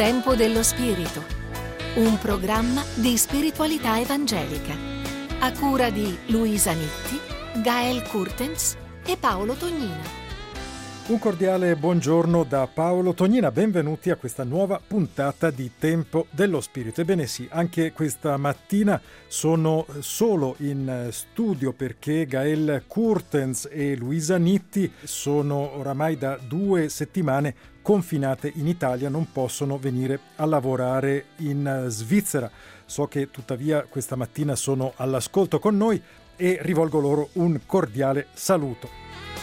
Tempo dello Spirito, un programma di spiritualità evangelica, a cura di Luisa Nitti, Gael Kurtens e Paolo Tognina. Un cordiale buongiorno da Paolo Tognina, benvenuti a questa nuova puntata di Tempo dello Spirito. Ebbene sì, anche questa mattina sono solo in studio perché Gael Kurtens e Luisa Nitti sono oramai da 2 settimane confinate in Italia, non possono venire a lavorare in Svizzera. So che tuttavia questa mattina sono all'ascolto con noi e rivolgo loro un cordiale saluto.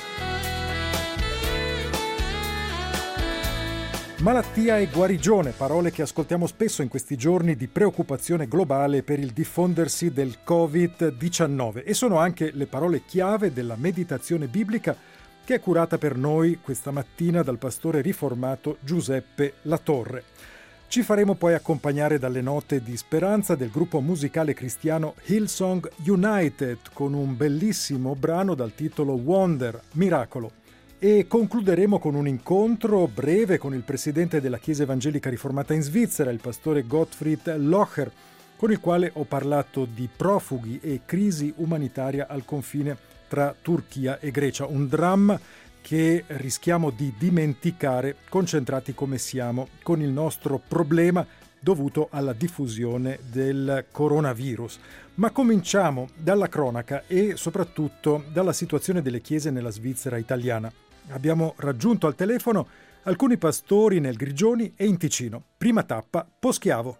Malattia e guarigione, parole che ascoltiamo spesso in questi giorni di preoccupazione globale per il diffondersi del Covid-19 e sono anche le parole chiave della meditazione biblica che è curata per noi questa mattina dal pastore riformato Giuseppe Latorre. Ci faremo poi accompagnare dalle note di speranza del gruppo musicale cristiano Hillsong United con un bellissimo brano dal titolo Wonder, Miracolo. E concluderemo con un incontro breve con il presidente della Chiesa Evangelica Riformata in Svizzera, il pastore Gottfried Locher, con il quale ho parlato di profughi e crisi umanitaria al confine tra Turchia e Grecia, un dramma che rischiamo di dimenticare, concentrati come siamo con il nostro problema dovuto alla diffusione del coronavirus. Ma cominciamo dalla cronaca e soprattutto dalla situazione delle chiese nella Svizzera italiana. Abbiamo raggiunto al telefono alcuni pastori nel Grigioni e in Ticino. Prima tappa, Poschiavo.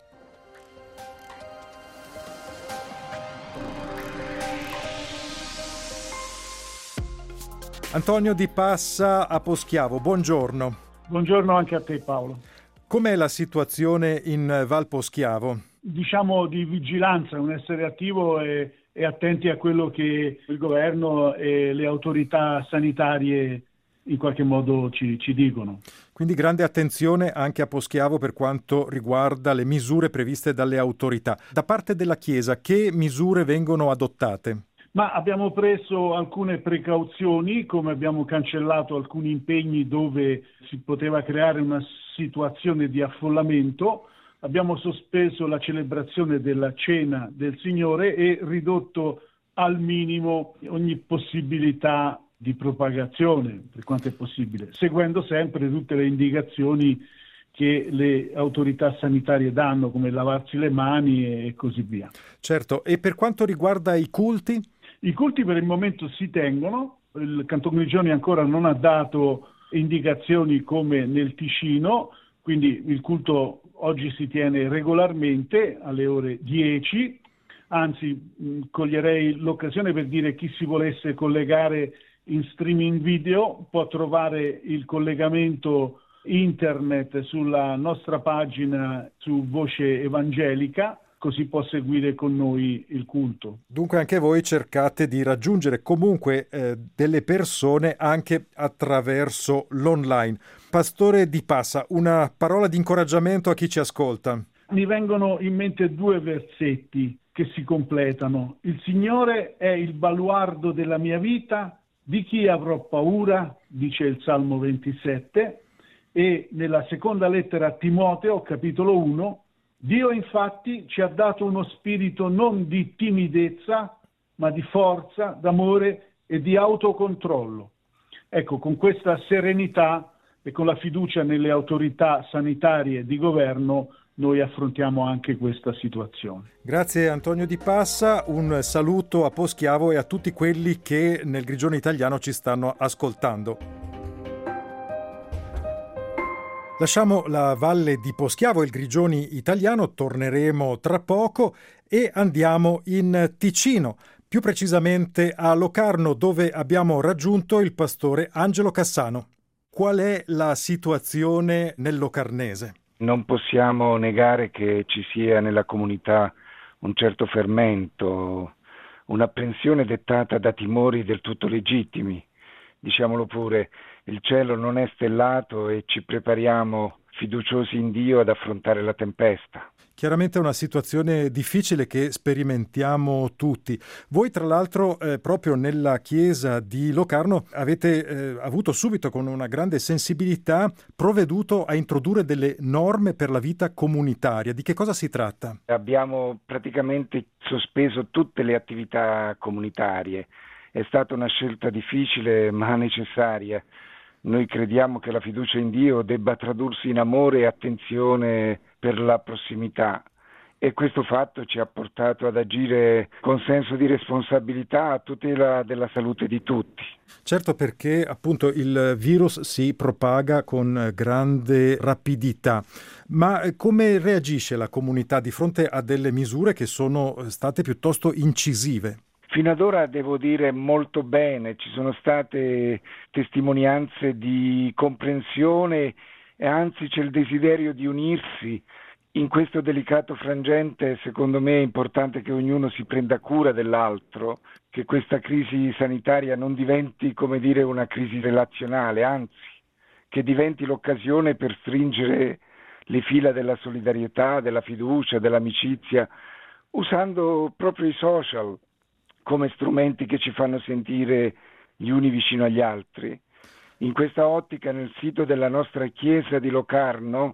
Antonio Di Passa a Poschiavo, buongiorno. Buongiorno anche a te, Paolo. Com'è la situazione in Val Poschiavo? Diciamo di vigilanza, un essere attivo e attenti a quello che il governo e le autorità sanitarie in qualche modo ci dicono. Quindi grande attenzione anche a Poschiavo per quanto riguarda le misure previste dalle autorità. Da parte della Chiesa, che misure vengono adottate? Ma abbiamo preso alcune precauzioni, come abbiamo cancellato alcuni impegni dove si poteva creare una situazione di affollamento, abbiamo sospeso la celebrazione della Cena del Signore e ridotto al minimo ogni possibilità di propagazione, per quanto è possibile, seguendo sempre tutte le indicazioni che le autorità sanitarie danno, come lavarsi le mani e così via. Certo, e per quanto riguarda i culti? I culti per il momento si tengono, il Canton Grigioni ancora non ha dato indicazioni come nel Ticino, quindi il culto oggi si tiene regolarmente alle ore 10, anzi coglierei l'occasione per dire chi si volesse collegare in streaming video può trovare il collegamento internet sulla nostra pagina su Voce Evangelica, così può seguire con noi il culto. Dunque anche voi cercate di raggiungere comunque delle persone anche attraverso l'online. Pastore Di Passa, una parola di incoraggiamento a chi ci ascolta. Mi vengono in mente 2 versetti che si completano. Il Signore è il baluardo della mia vita, di chi avrò paura, dice il Salmo 27, e nella seconda lettera a Timoteo, capitolo 1, Dio infatti ci ha dato uno spirito non di timidezza, ma di forza, d'amore e di autocontrollo. Ecco, con questa serenità e con la fiducia nelle autorità sanitarie di governo noi affrontiamo anche questa situazione. Grazie Antonio Di Passa, un saluto a Poschiavo e a tutti quelli che nel Grigione italiano ci stanno ascoltando. Lasciamo la valle di Poschiavo, il Grigioni italiano, torneremo tra poco e andiamo in Ticino, più precisamente a Locarno, dove abbiamo raggiunto il pastore Angelo Cassano. Qual è la situazione nel Locarnese? Non possiamo negare che ci sia nella comunità un certo fermento, un'apprensione dettata da timori del tutto legittimi. Diciamolo pure, il cielo non è stellato e ci prepariamo fiduciosi in Dio ad affrontare la tempesta. Chiaramente è una situazione difficile che sperimentiamo tutti. Voi tra l'altro proprio nella chiesa di Locarno avete avuto subito con una grande sensibilità provveduto a introdurre delle norme per la vita comunitaria. Di che cosa si tratta? Abbiamo praticamente sospeso tutte le attività comunitarie. È stata una scelta difficile ma necessaria. Noi crediamo che la fiducia in Dio debba tradursi in amore e attenzione per la prossimità e questo fatto ci ha portato ad agire con senso di responsabilità a tutela della salute di tutti. Certo, perché appunto il virus si propaga con grande rapidità, ma come reagisce la comunità di fronte a delle misure che sono state piuttosto incisive? Fino ad ora devo dire molto bene, ci sono state testimonianze di comprensione e anzi c'è il desiderio di unirsi. In questo delicato frangente secondo me è importante che ognuno si prenda cura dell'altro, che questa crisi sanitaria non diventi, come dire, una crisi relazionale, anzi che diventi l'occasione per stringere le fila della solidarietà, della fiducia, dell'amicizia, usando proprio i social come strumenti che ci fanno sentire gli uni vicino agli altri. In questa ottica nel sito della nostra chiesa di Locarno,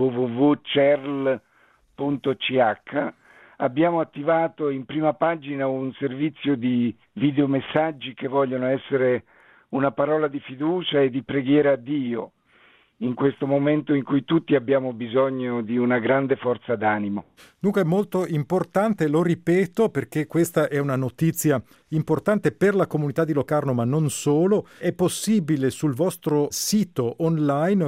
www.cerl.ch, abbiamo attivato in prima pagina un servizio di videomessaggi che vogliono essere una parola di fiducia e di preghiera a Dio, in questo momento in cui tutti abbiamo bisogno di una grande forza d'animo. Dunque è molto importante, lo ripeto, perché questa è una notizia importante per la comunità di Locarno, ma non solo. È possibile sul vostro sito online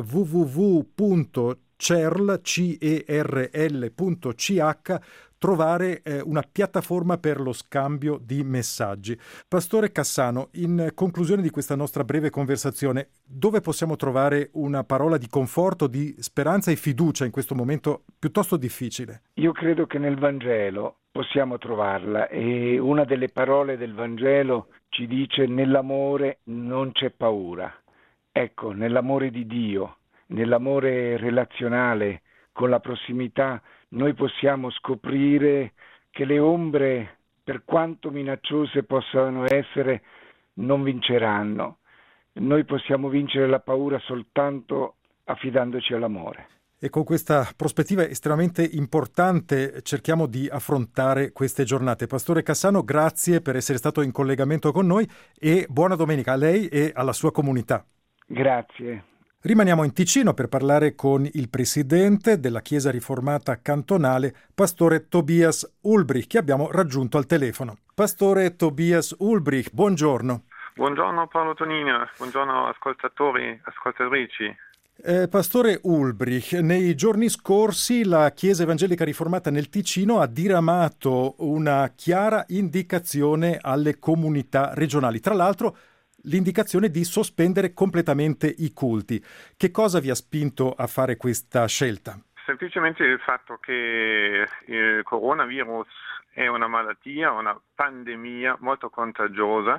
www.cerl.ch trovare una piattaforma per lo scambio di messaggi. Pastore Cassano, in conclusione di questa nostra breve conversazione, dove possiamo trovare una parola di conforto, di speranza e fiducia in questo momento piuttosto difficile? Io credo che nel Vangelo possiamo trovarla e una delle parole del Vangelo ci dice: nell'amore non c'è paura. Ecco, nell'amore di Dio, nell'amore relazionale, con la prossimità, noi possiamo scoprire che le ombre, per quanto minacciose possano essere, non vinceranno. Noi possiamo vincere la paura soltanto affidandoci all'amore. E con questa prospettiva estremamente importante cerchiamo di affrontare queste giornate. Pastore Cassano, grazie per essere stato in collegamento con noi e buona domenica a lei e alla sua comunità. Grazie. Rimaniamo in Ticino per parlare con il presidente della Chiesa Riformata Cantonale, Pastore Tobias Ulbrich, che abbiamo raggiunto al telefono. Pastore Tobias Ulbrich, buongiorno. Buongiorno Paolo Tonino, buongiorno ascoltatori, ascoltatrici. Pastore Ulbrich, nei giorni scorsi la Chiesa Evangelica Riformata nel Ticino ha diramato una chiara indicazione alle comunità regionali. Tra l'altro, l'indicazione di sospendere completamente i culti. Che cosa vi ha spinto a fare questa scelta? Semplicemente il fatto che il coronavirus è una malattia, una pandemia molto contagiosa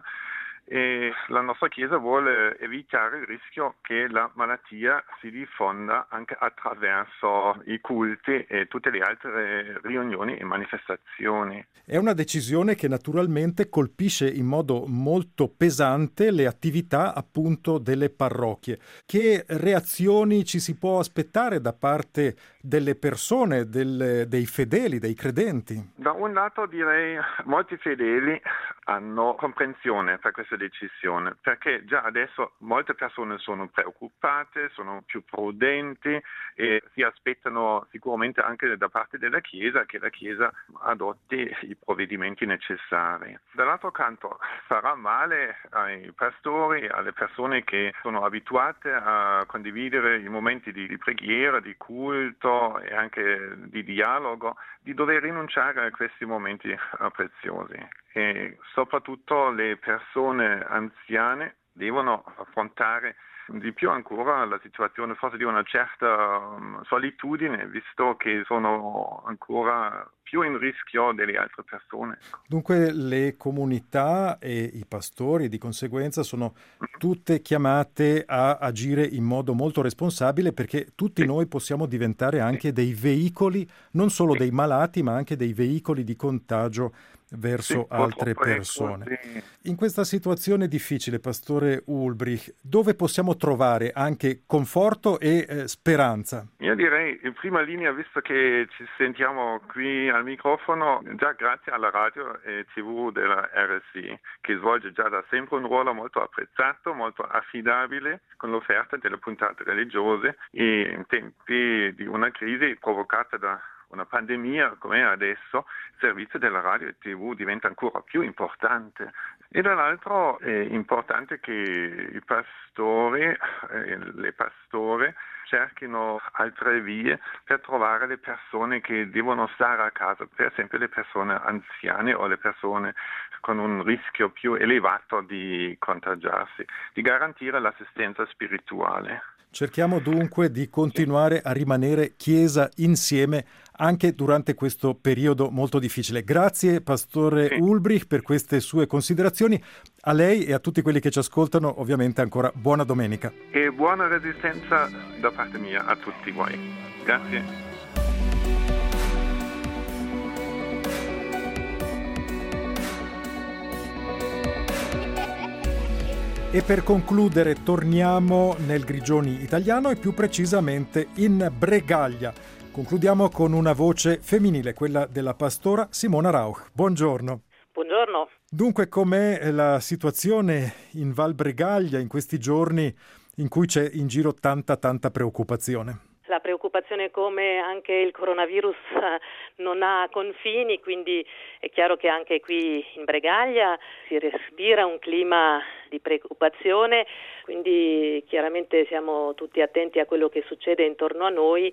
e la nostra Chiesa vuole evitare il rischio che la malattia si diffonda anche attraverso i culti e tutte le altre riunioni e manifestazioni. È una decisione che naturalmente colpisce in modo molto pesante le attività appunto delle parrocchie. Che reazioni ci si può aspettare da parte delle persone, dei fedeli, dei credenti? Da un lato direi molti fedeli hanno comprensione per questa decisione, perché già adesso molte persone sono preoccupate, sono più prudenti e si aspettano sicuramente anche da parte della Chiesa che la Chiesa adotti i provvedimenti necessari. Dall'altro canto farà male ai pastori, alle persone che sono abituate a condividere i momenti di preghiera, di culto e anche di dialogo, di dover rinunciare a questi momenti preziosi. E soprattutto le persone anziane devono affrontare di più ancora la situazione forse di una certa solitudine, visto che sono ancora più in rischio delle altre persone. Dunque le comunità e i pastori di conseguenza sono tutte chiamate a agire in modo molto responsabile, perché tutti noi possiamo diventare anche dei veicoli, non solo dei malati, ma anche dei veicoli di contagio verso altre persone. In questa situazione difficile, Pastore Ulbrich, dove possiamo trovare anche conforto e speranza? Io direi in prima linea, visto che ci sentiamo qui al microfono, già grazie alla radio e TV della RSI, che svolge già da sempre un ruolo molto apprezzato, molto affidabile con l'offerta delle puntate religiose, e in tempi di una crisi provocata da una pandemia come adesso, il servizio della radio e TV diventa ancora più importante. E dall'altro è importante che i pastori e le pastore cerchino altre vie per trovare le persone che devono stare a casa, per esempio le persone anziane o le persone con un rischio più elevato di contagiarsi, di garantire l'assistenza spirituale. Cerchiamo dunque di continuare a rimanere Chiesa insieme anche durante questo periodo molto difficile. Grazie Pastore Ulbrich per queste sue considerazioni. A lei e a tutti quelli che ci ascoltano ovviamente ancora buona domenica. E buona resistenza da parte mia a tutti voi. Grazie. E per concludere torniamo nel Grigioni italiano e più precisamente in Bregaglia. Concludiamo con una voce femminile, quella della pastora Simona Rauch. Buongiorno. Buongiorno. Dunque, com'è la situazione in Val Bregaglia in questi giorni in cui c'è in giro tanta preoccupazione? La preoccupazione, come anche il coronavirus, non ha confini, quindi è chiaro che anche qui in Bregaglia si respira un clima di preoccupazione, quindi chiaramente siamo tutti attenti a quello che succede intorno a noi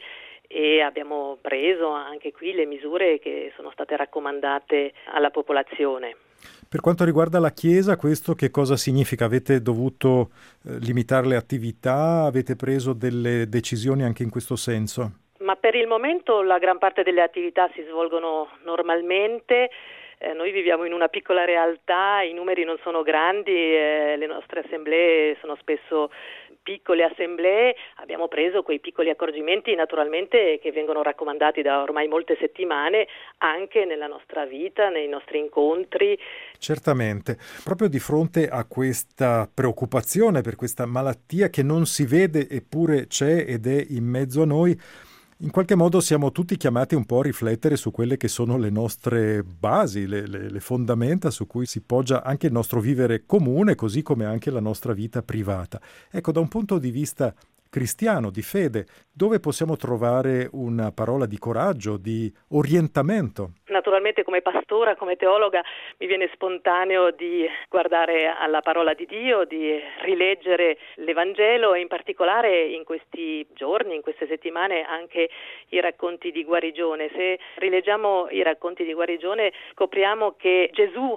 e abbiamo preso anche qui le misure che sono state raccomandate alla popolazione. Per quanto riguarda la Chiesa, questo che cosa significa? Avete dovuto limitare le attività? Avete preso delle decisioni anche in questo senso? Ma per il momento la gran parte delle attività si svolgono normalmente. Noi viviamo in una piccola realtà, i numeri non sono grandi, le nostre assemblee sono spesso piccole assemblee. Abbiamo preso quei piccoli accorgimenti naturalmente che vengono raccomandati da ormai molte settimane anche nella nostra vita, nei nostri incontri. Certamente, proprio di fronte a questa preoccupazione per questa malattia che non si vede eppure c'è ed è in mezzo a noi, in qualche modo siamo tutti chiamati un po' a riflettere su quelle che sono le nostre basi, le fondamenta su cui si poggia anche il nostro vivere comune, così come anche la nostra vita privata. Ecco, da un punto di vista cristiano, di fede, dove possiamo trovare una parola di coraggio, di orientamento? Naturalmente come pastora, come teologa, mi viene spontaneo di guardare alla parola di Dio, di rileggere l'Evangelo e in particolare in questi giorni, in queste settimane, anche i racconti di guarigione. Se rileggiamo i racconti di guarigione scopriamo che Gesù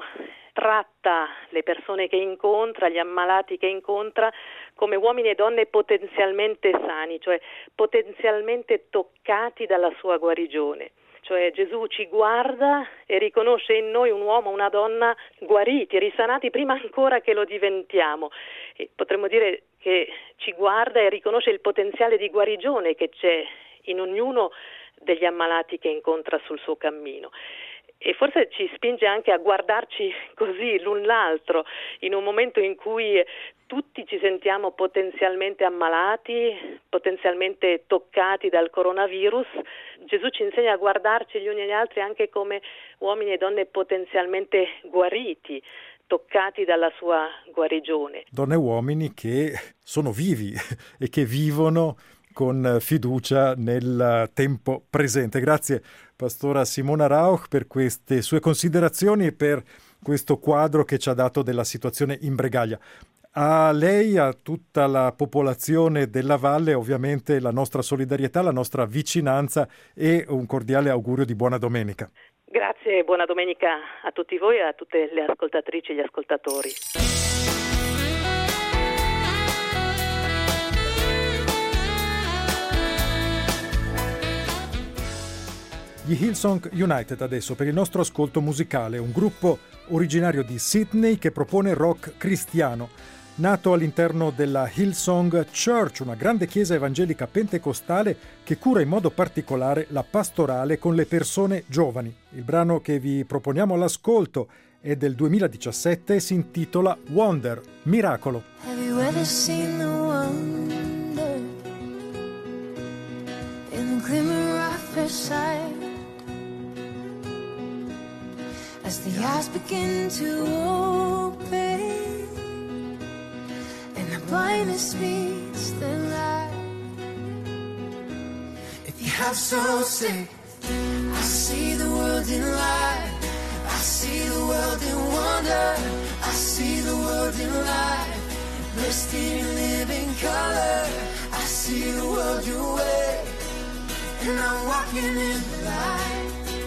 tratta le persone che incontra, gli ammalati che incontra, come uomini e donne potenzialmente sani, cioè potenzialmente toccati dalla sua guarigione. Cioè Gesù ci guarda e riconosce in noi un uomo, una donna guariti, risanati prima ancora che lo diventiamo. E potremmo dire che ci guarda e riconosce il potenziale di guarigione che c'è in ognuno degli ammalati che incontra sul suo cammino. E forse ci spinge anche a guardarci così l'un l'altro in un momento in cui tutti ci sentiamo potenzialmente ammalati, potenzialmente toccati dal coronavirus. Gesù ci insegna a guardarci gli uni agli altri anche come uomini e donne potenzialmente guariti, toccati dalla sua guarigione. Donne e uomini che sono vivi e che vivono con fiducia nel tempo presente. Grazie Pastora Simona Rauch per queste sue considerazioni e per questo quadro che ci ha dato della situazione in Bregaglia. A lei, a tutta la popolazione della Valle, ovviamente la nostra solidarietà, la nostra vicinanza e un cordiale augurio di buona domenica. Grazie e buona domenica a tutti voi e a tutte le ascoltatrici e gli ascoltatori. Gli Hillsong United adesso per il nostro ascolto musicale, un gruppo originario di Sydney che propone rock cristiano. Nato all'interno della Hillsong Church, una grande chiesa evangelica pentecostale che cura in modo particolare la pastorale con le persone giovani. Il brano che vi proponiamo all'ascolto è del 2017 e si intitola Wonder, Miracolo. Have you ever seen the wonder in the glimmer of her sight? As the eyes begin to open and the blindness meets the light. If you have so sick, I see the world in light. I see the world in wonder. I see the world in light. Blessed in living color. I see the world your way, and I'm walking in the light.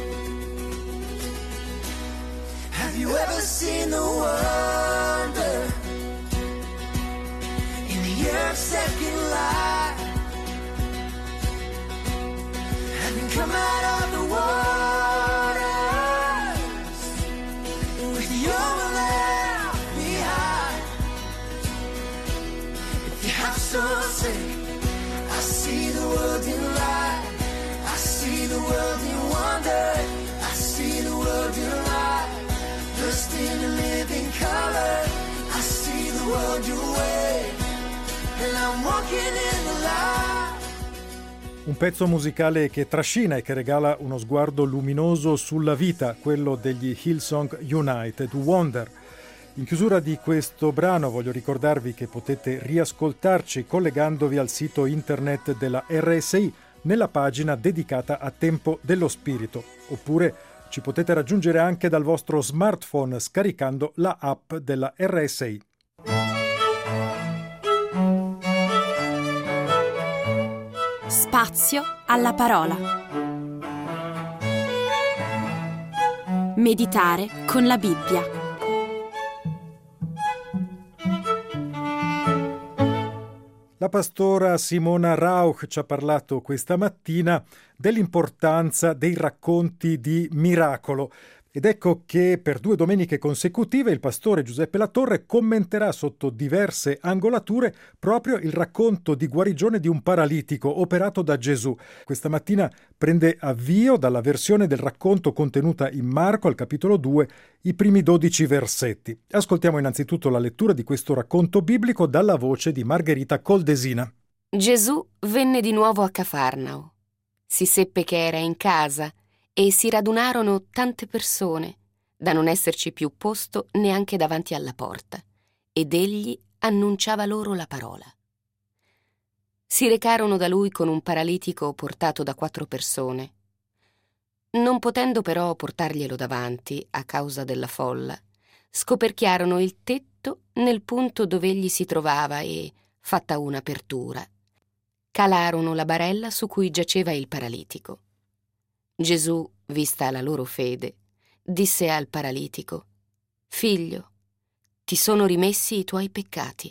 Have you ever seen the wonder in the earth's second light? Having come out of the waters with your lamb behind. If you have so sick, I see the world in light. I see the world in wonder. I see the world in light. Just in a living color, I see the world your way, and I'm walking in the light. Un pezzo musicale che trascina e che regala uno sguardo luminoso sulla vita, quello degli Hillsong United, Wonder. In chiusura di questo brano voglio ricordarvi che potete riascoltarci collegandovi al sito internet della RSI nella pagina dedicata a Tempo dello Spirito, oppure ci potete raggiungere anche dal vostro smartphone scaricando la app della RSI. Spazio alla parola. Meditare con la Bibbia. La pastora Simona Rauch ci ha parlato questa mattina dell'importanza dei racconti di miracolo. Ed ecco che per 2 domeniche consecutive il pastore Giuseppe Latorre commenterà sotto diverse angolature proprio il racconto di guarigione di un paralitico operato da Gesù. Questa mattina prende avvio dalla versione del racconto contenuta in Marco al capitolo 2, i primi 12 versetti. Ascoltiamo innanzitutto la lettura di questo racconto biblico dalla voce di Margherita Coldesina. Gesù venne di nuovo a Cafarnao. Si seppe che era in casa e si radunarono tante persone da non esserci più posto neanche davanti alla porta, ed egli annunciava loro la parola. Si recarono da lui con un paralitico portato da 4 persone. Non potendo però portarglielo davanti a causa della folla, scoperchiarono il tetto nel punto dove egli si trovava e, fatta un'apertura, calarono la barella su cui giaceva il paralitico. Gesù, vista la loro fede, disse al paralitico: «Figlio, ti sono rimessi i tuoi peccati».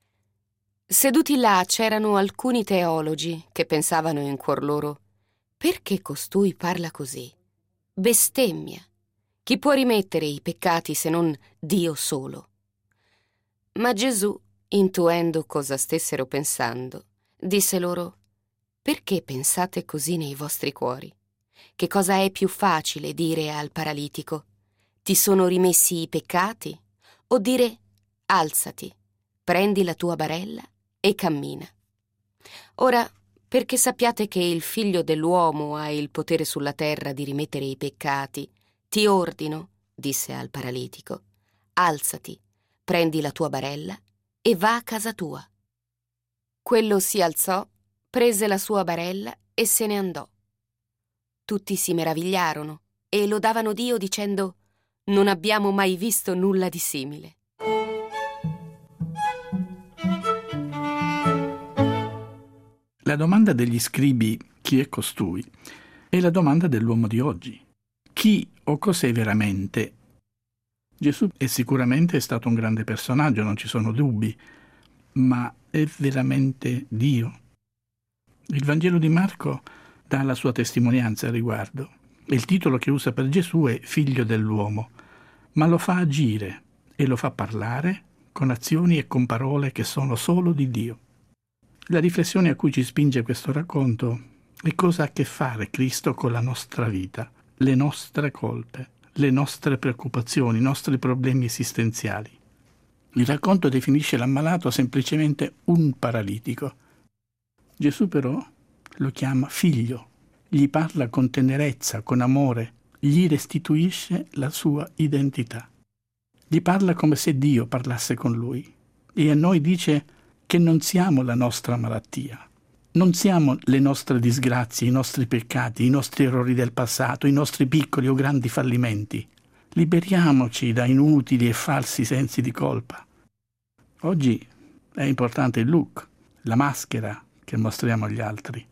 Seduti là c'erano alcuni teologi che pensavano in cuor loro: «Perché costui parla così? Bestemmia! Chi può rimettere i peccati se non Dio solo?» Ma Gesù, intuendo cosa stessero pensando, disse loro: «Perché pensate così nei vostri cuori? Che cosa è più facile dire al paralitico: ti sono rimessi i peccati? O dire: alzati, prendi la tua barella e cammina? Ora, perché sappiate che il Figlio dell'uomo ha il potere sulla terra di rimettere i peccati, ti ordino», disse al paralitico, «alzati, prendi la tua barella e va a casa tua». Quello si alzò, prese la sua barella e se ne andò. Tutti si meravigliarono e lodavano Dio dicendo: «Non abbiamo mai visto nulla di simile». La domanda degli scribi «chi è costui?» è la domanda dell'uomo di oggi. Chi o cos'è veramente? Gesù è sicuramente stato un grande personaggio, non ci sono dubbi, ma è veramente Dio? Il Vangelo di Marco dà la sua testimonianza al riguardo. Il titolo che usa per Gesù è Figlio dell'uomo, ma lo fa agire e lo fa parlare con azioni e con parole che sono solo di Dio. La riflessione a cui ci spinge questo racconto è cosa ha a che fare Cristo con la nostra vita, le nostre colpe, le nostre preoccupazioni, i nostri problemi esistenziali. Il racconto definisce l'ammalato semplicemente un paralitico. Gesù però lo chiama figlio, gli parla con tenerezza, con amore, gli restituisce la sua identità. Gli parla come se Dio parlasse con lui e a noi dice che non siamo la nostra malattia, non siamo le nostre disgrazie, i nostri peccati, i nostri errori del passato, i nostri piccoli o grandi fallimenti. Liberiamoci da inutili e falsi sensi di colpa. Oggi è importante il look, la maschera che mostriamo agli altri.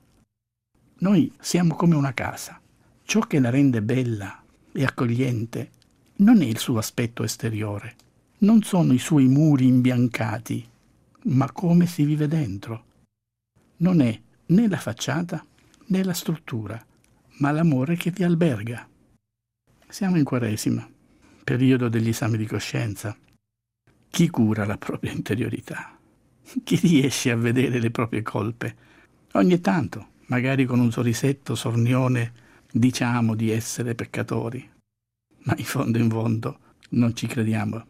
Noi siamo come una casa. Ciò che la rende bella e accogliente non è il suo aspetto esteriore, non sono i suoi muri imbiancati, ma come si vive dentro. Non è né la facciata né la struttura, ma l'amore che vi alberga. Siamo in Quaresima, periodo degli esami di coscienza. Chi cura la propria interiorità? Chi riesce a vedere le proprie colpe? Ogni tanto, magari con un sorrisetto sornione, diciamo di essere peccatori, ma in fondo non ci crediamo.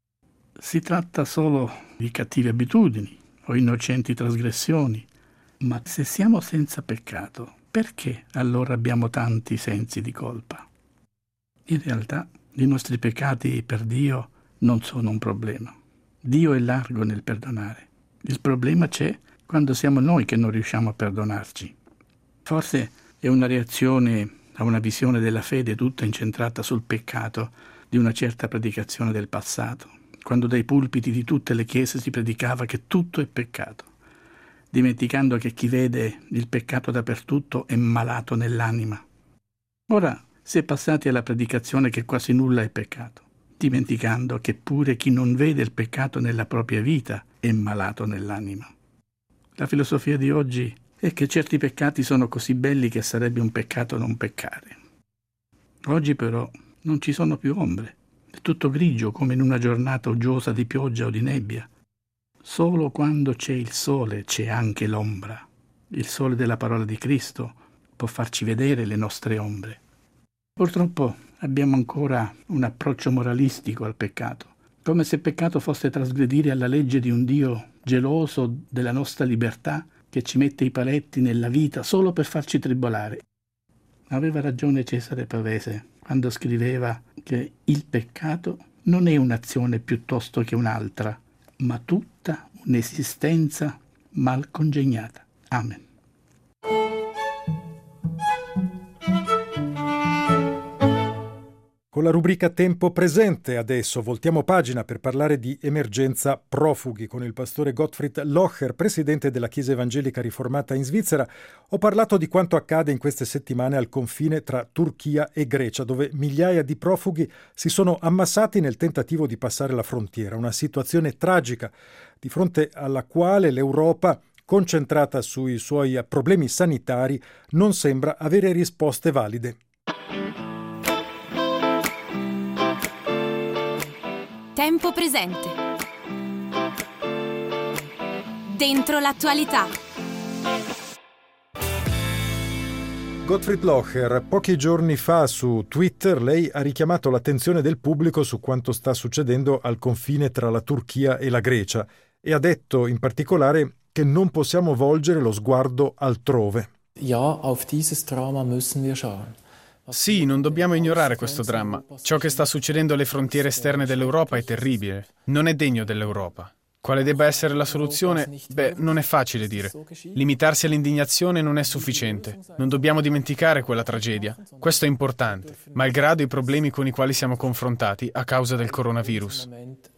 Si tratta solo di cattive abitudini o innocenti trasgressioni, ma se siamo senza peccato, perché allora abbiamo tanti sensi di colpa? In realtà i nostri peccati per Dio non sono un problema. Dio è largo nel perdonare. Il problema c'è quando siamo noi che non riusciamo a perdonarci. Forse è una reazione a una visione della fede tutta incentrata sul peccato di una certa predicazione del passato, quando dai pulpiti di tutte le chiese si predicava che tutto è peccato, dimenticando che chi vede il peccato dappertutto è malato nell'anima. Ora si è passati alla predicazione che quasi nulla è peccato, dimenticando che pure chi non vede il peccato nella propria vita è malato nell'anima. La filosofia di oggi è che certi peccati sono così belli che sarebbe un peccato non peccare. Oggi però non ci sono più ombre, è tutto grigio come in una giornata uggiosa di pioggia o di nebbia. Solo quando c'è il sole c'è anche l'ombra. Il sole della parola di Cristo può farci vedere le nostre ombre. Purtroppo abbiamo ancora un approccio moralistico al peccato, come se peccato fosse trasgredire alla legge di un Dio geloso della nostra libertà che ci mette i paletti nella vita solo per farci tribolare. Aveva ragione Cesare Pavese quando scriveva che il peccato non è un'azione piuttosto che un'altra, ma tutta un'esistenza mal congegnata. Amen. Con la rubrica Tempo Presente adesso voltiamo pagina per parlare di emergenza profughi con il pastore Gottfried Locher, presidente della Chiesa Evangelica Riformata in Svizzera. Ho parlato di quanto accade in queste settimane al confine tra Turchia e Grecia, dove migliaia di profughi si sono ammassati nel tentativo di passare la frontiera. Una situazione tragica di fronte alla quale l'Europa, concentrata sui suoi problemi sanitari, non sembra avere risposte valide. Tempo presente. Dentro l'attualità. Gottfried Locher, pochi giorni fa su Twitter lei ha richiamato l'attenzione del pubblico su quanto sta succedendo al confine tra la Turchia e la Grecia e ha detto in particolare che non possiamo volgere lo sguardo altrove. Ja, auf dieses Drama müssen wir schauen. Sì, non dobbiamo ignorare questo dramma. Ciò che sta succedendo alle frontiere esterne dell'Europa è terribile. Non è degno dell'Europa. Quale debba essere la soluzione? Beh, non è facile dire. Limitarsi all'indignazione non è sufficiente. Non dobbiamo dimenticare quella tragedia. Questo è importante, malgrado i problemi con i quali siamo confrontati a causa del coronavirus.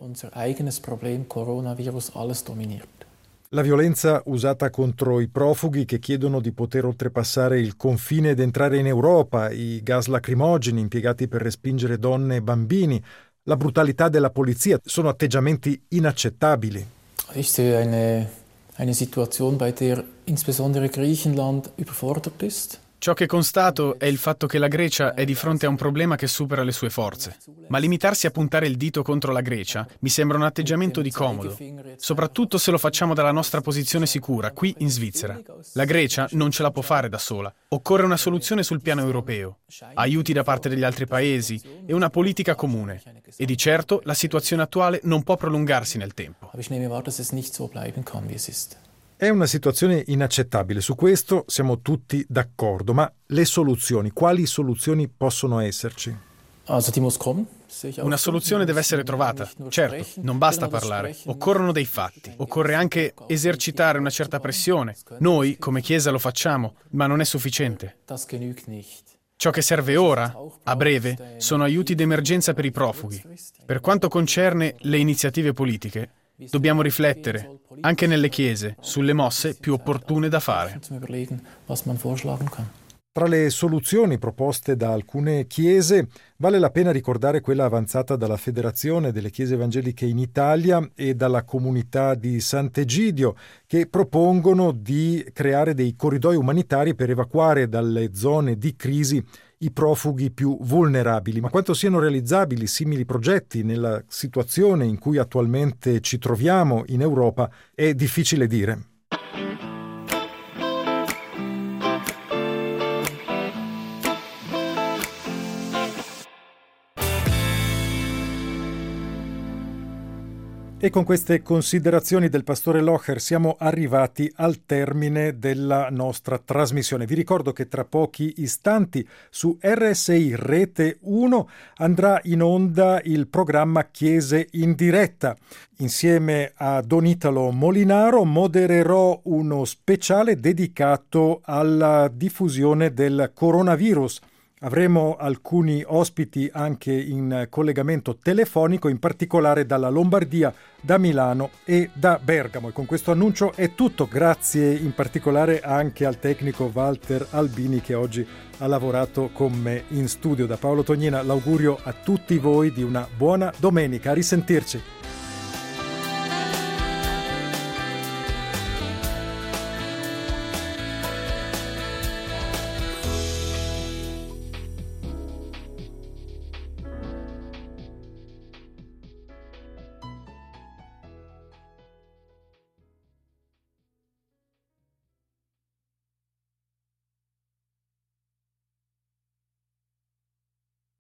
La violenza usata contro i profughi che chiedono di poter oltrepassare il confine ed entrare in Europa, i gas lacrimogeni impiegati per respingere donne e bambini, la brutalità della polizia, sono atteggiamenti inaccettabili. Ich sehe eine Situation, bei der insbesondere Griechenland überfordert ist. Ciò che constato è il fatto che la Grecia è di fronte a un problema che supera le sue forze. Ma limitarsi a puntare il dito contro la Grecia mi sembra un atteggiamento di comodo, soprattutto se lo facciamo dalla nostra posizione sicura, qui in Svizzera. La Grecia non ce la può fare da sola. Occorre una soluzione sul piano europeo, aiuti da parte degli altri paesi e una politica comune. E di certo la situazione attuale non può prolungarsi nel tempo. È una situazione inaccettabile, su questo siamo tutti d'accordo, ma le soluzioni, quali soluzioni possono esserci? Una soluzione deve essere trovata. Certo, non basta parlare, occorrono dei fatti. Occorre anche esercitare una certa pressione. Noi, come Chiesa, lo facciamo, ma non è sufficiente. Ciò che serve ora, a breve, sono aiuti d'emergenza per i profughi. Per quanto concerne le iniziative politiche, dobbiamo riflettere, anche nelle chiese, sulle mosse più opportune da fare. Tra le soluzioni proposte da alcune chiese vale la pena ricordare quella avanzata dalla Federazione delle Chiese Evangeliche in Italia e dalla comunità di Sant'Egidio, che propongono di creare dei corridoi umanitari per evacuare dalle zone di crisi i profughi più vulnerabili. Ma quanto siano realizzabili simili progetti nella situazione in cui attualmente ci troviamo in Europa è difficile dire. E con queste considerazioni del pastore Locher siamo arrivati al termine della nostra trasmissione. Vi ricordo che tra pochi istanti su RSI Rete 1 andrà in onda il programma Chiese in diretta. Insieme a Don Italo Molinaro modererò uno speciale dedicato alla diffusione del coronavirus. Avremo alcuni ospiti anche in collegamento telefonico, in particolare dalla Lombardia, da Milano e da Bergamo. E con questo annuncio è tutto. Grazie in particolare anche al tecnico Walter Albini che oggi ha lavorato con me in studio. Da Paolo Tognina l'augurio a tutti voi di una buona domenica. A risentirci.